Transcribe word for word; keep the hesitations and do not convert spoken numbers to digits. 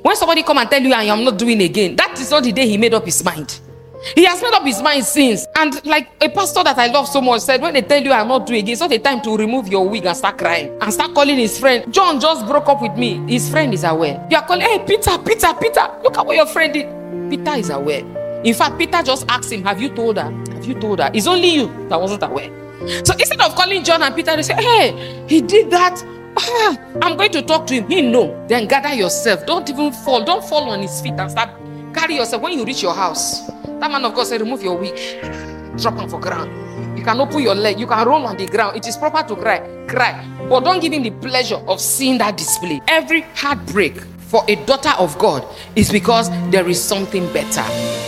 When somebody come and tell you I am not doing again, that is not the day he made up his mind. He has made up his mind since. And like a pastor that I love so much said, when they tell you I'm not doing again, it's not the time to remove your wig and start crying and start calling his friend. John just broke up with me. His friend is aware. You are calling, hey, Peter, Peter, Peter, look at what your friend did. Peter is aware. In fact, Peter just asked him, have you told her? Have you told her? It's only you that wasn't aware. So instead of calling John and Peter, they say, hey, he did that. Ah, I'm going to talk to him. He know. Then gather yourself. Don't even fall. Don't fall on his feet and start. Carry yourself. When you reach your house, that man of God said, remove your wig. Drop him for ground. You can open your leg. You can roll on the ground. It is proper to cry. Cry. But don't give him the pleasure of seeing that display. Every heartbreak for a daughter of God is because there is something better.